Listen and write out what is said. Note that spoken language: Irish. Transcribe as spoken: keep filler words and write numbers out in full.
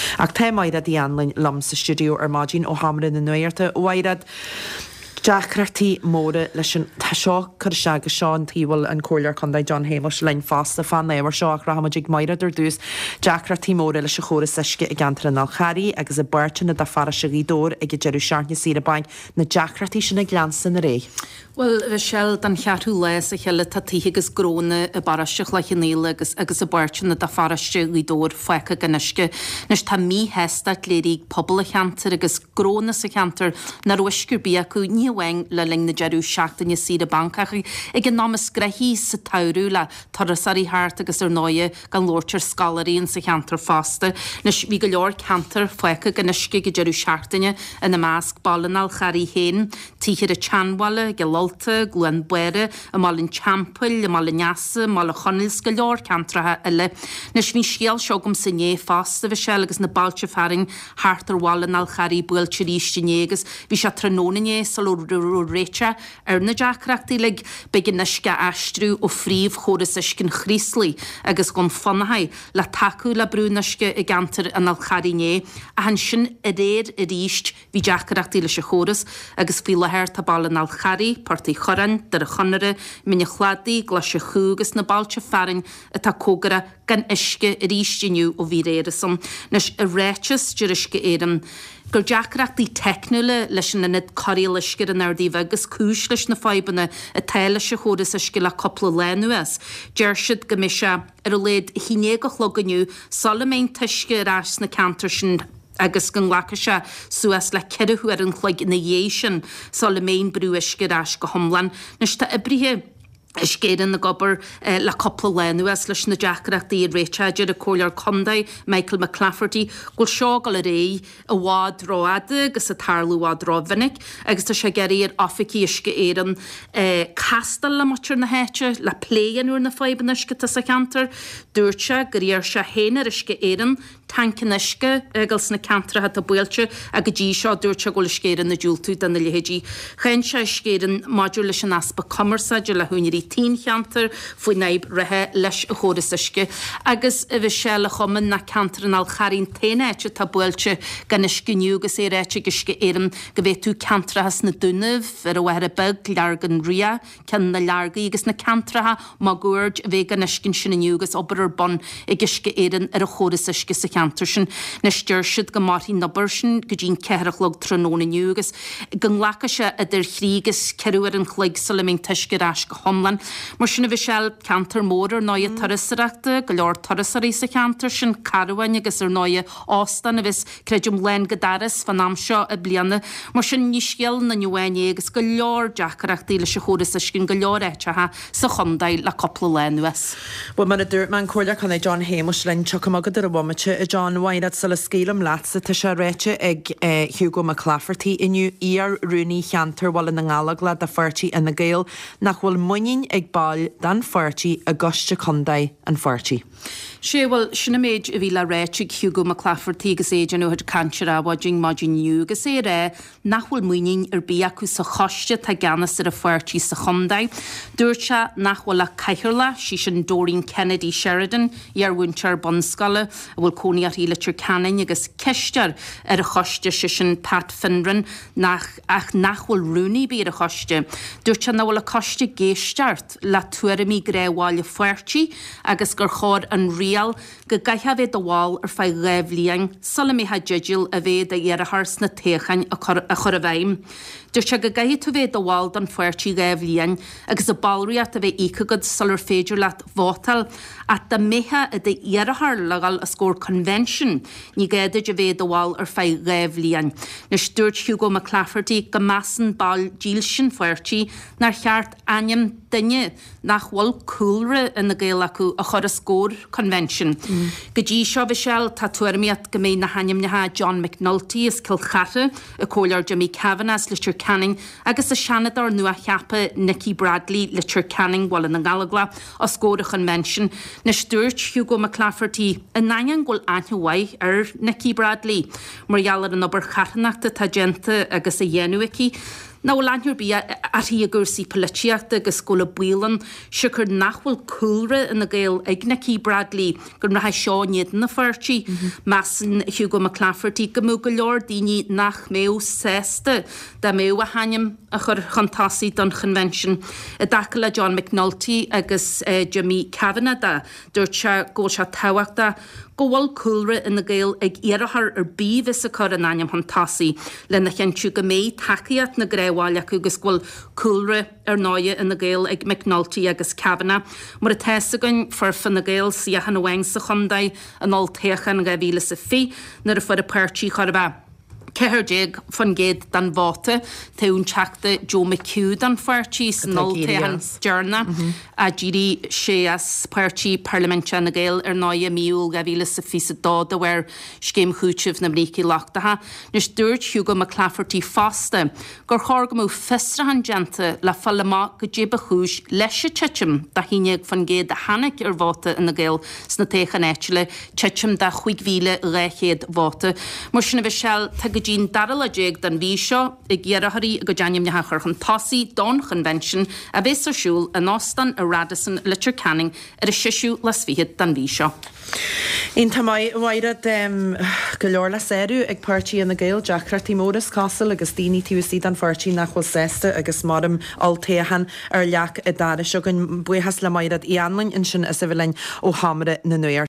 Ach te mairad í anlainn lam sa studio ar mágin ó hamrin na nuirte wairad Jacratí móra leis an tá seo chur se go seán tíhil an choir chundaid John Hamish lein fásta fan éhar seo ach rahamaidig mairad ar dús Jacratí móra leis a chóras isce i gantar an Alcharí agus a buirte na da fara se rídór ag jeú seartne sí a bain na Jacratí sin na glansan na ré. Well, Rochelle, dan chearú leis a cheile tatí agus gróna a barasteach le chinnéile agus agus a buirte na da faraste rídór foicha gannisce nes tá mí hesta léirí pobl a cheantar agus gróna sa cheantar na roisgur bí acu níhain le ling na jeú seachtain sí a bancach ag an námas grahí sa tairú le tarrasarí háart agus ar náide gan lórtir scalaríon sa cheantar fásta nes bhí go leor cheantar foicha gannisce go jeú seachtaine in na másc ballan Alcharí héin tíchir a Chanwala go Lolta, Glen Buere, a Malin Champel, a Malin Yassa, Malin Chonils go leor cantratha ile. Nes bhí scial seogam sa né fásta bhí se agus na bailte faring háart ar Wallan Alcharí buailte ríiste né agus bhí se tróna né sal ó réite ar na Jacratí le begin nisce astrú ó phríomh chóras iscin chríslí agus gon fannahaid le taú le brúnisce i gantar an Alcharí né a han sin a réir a ríist bhí Jacratí leis a chóras agus bhí lehéir tá Ballan Alcharí Partí choran, dar a chonere, minne chladí, glas a chúgus na bailte faring a tá cógara gan isce a ríistiniu ó bhí réirasom. Nes a réitis jurisce éan gur Jacratí technule leis an inid choí leiscir an ardíh agus cúis leis na fáibanna a teile se chóras isce le coppla lenuas. Deirsid go mise ar a léad híné go chloganiu Solomon tuisce rás na cantar sin agus gan lacha se suas le ceirú ar an chloig na dhé sin sal le main brúisce ras go homlan nes tá ibrithe is géan na gobar uh, le coppla lenuas leis na Jacratí a réiteidir a cóir condaid Michael McClafferty go seo go le ré a bhád ráide agus a tarlú bhád rávinnic agus tá sé geirí ar officí isce éan uh, castal le muir na héite le pléanúir na fáiban isce tá sa cantar dúirte gur íar se héanaar isce éan tancan isce agus na cantrathe a buailte a go dtí seo dúirte go le scéan na dúiltú den na lehéidí. Chain se scéan modú leis an aspa commerce de le húnirí tí cheantar faoi naib rathe leis a chóras isce agus a bhí se le chuman na cantar an Alcharín ténéite tá buailte gan isciniu agus é réite isce éan go bhéh tú cantrathas na dunneh ar a bhhar a beg leargan ria cean na leargaí agus na cantratha má gúirt a bheith gan iscin sin aniugus obair ar bon ag isce éan ar a chóras isce sa cantar sin na steirsid go martí nabar sin go dtín ceirichlog tróna aniugus gan lacha se idir chrígus ceúar an chloig Solomon tuisce ras go homlan mar sinna bhí sell cantar mór náide tarasachta go leor tarasarí sa cantar sin carhain agus ar náide ástan a bhís creidim len godaras fan am seo a bliana mar sin níosceal na nuhaine agus go leor Jacratí leis a chóras iscin go leor éitethe sa chundaid le coppla lenuas. Well man a dúirt man cóir chuna John Hamish lein tuchamagad ar a bhaimete a John Wairad sa le scélam lása tá se réite ag eh, Hugo McClafferty iniu íar rúní cheantar bhil na ngálag de fuirtí in na gael nach bhfuil muin ag ball dan fuirtí a goiste condaid an fuirtí. sé bhfuil sinna méid a bhí le réiteigh Hugo McClafferty agus éidir nó cantir a bhaiding máidiniu agus é ré nachhfuil muoín ar bí acu sa choiste tá ganas ar a fuirtí sa chundaid. Dúirt se nachhfuil le caiithirla sí sin Doreen Kennedy Sheridan iarhaintear bonscala a bhfuil cóníar íletir canin agus ceistear ar a choiste si sin Pat Finran nach ach nachhfuil rúnaí bí ar a choiste. Dúirt se nachhfuil a coiste géisteart le tuairimí gréháil a fuirtí agus gur chóir an rial go gaithe bhéad a bháil ar fá réimhlíon sola ha jidil a bhéad a dhéar a thars na téchain a chur a bhaim. Dúir se go gaithe tú bhéad a bháil don fuirtí réimhlíon agus a ballriat a bheith ícagad solar féidir leat bhótal a da méthe a de iarahar legal a scór convention ní géidir a bhéad a bháil ar fá réimhlíon. Nes dúirt Hugo McClafferty go measan ball díl sin fuirtí nar cheart aim duine nach bhfuil coolre in na gael acu a chur a scór convention. Mm. Go dtí seo bhí sell tá tuairmiad go mé na haim nathe John McNulty is Kilchata a cóir Jimmy Kavanagh litir canning agus a Shanadar nua cheappa Nicky Bradley litir canning bhil in na galagla a scór a convention. Na stúirt Hugo McClafferty a nain ghfuil aithnehaid ar Nicky Bradley mar geallar an obair charnachta tá gente agus a dhéanúici ná leanúir bí a hí a gursaí políteachta agus scola bualan sigur nachhfuil coolra in na gael ag na Cí Bradley gur na ha seáiad na fartí mean Hugo McClafferty go mú go leor daoine nach méo sésta da méo a haim a chur chantáí don convention a dacha le John McNulty agus uh, Jimmy Kavanagh da dúirt se ggó se táhaachta go bhfuil coolra in na gael ag iarachar ar bívis a chur an aim hantáí le na cheanú go méid takeíat na gréháile agus bhfuil coolra ar náide in na gael ag McNulty agus Kavanagh mar a tesagann farfan na gael si a han bhain sa chundaid an áltéchan ga bhíle sa fi nar a fud a páirtí chorba. Ceirdeag fan géad dan bháta tún teachta Joe McHugh dan fuirtí san noltéhan dearna a ddírí sé as páirtí parlamentse na gael ar náide míúil ga bhíle sa fi sa dáda bhar scéim chúiteh na mrící lachtatha nus dúirt Hugo McClafferty fásta gur chóir go mú fistrahan genta le fallamá go débh chúis leis se titim da híineag fan géad a hanig ar bháta in na gael sna téchan éitile titim da chuig bhíle réchéad bháta mar sinna bheith seall Jean Darrell a jeg dan bhí seo i ggéireathaí go deanim na chur chun tosaí don convention a bheits arsúil a nástan a Radisson Litcher Canning ar a siisiú las fihiad dan bhí seo. Ein tá mai wairad um, go leor le séú ag páirtí in na gael Jackratí Móras Castle agus daoine túsí an fuirtí nachhfuil sésta agus marm altéhan ar leach a dára seo an buchas le mairad í anlainn in sin is a bhlein ó hamara na nuir.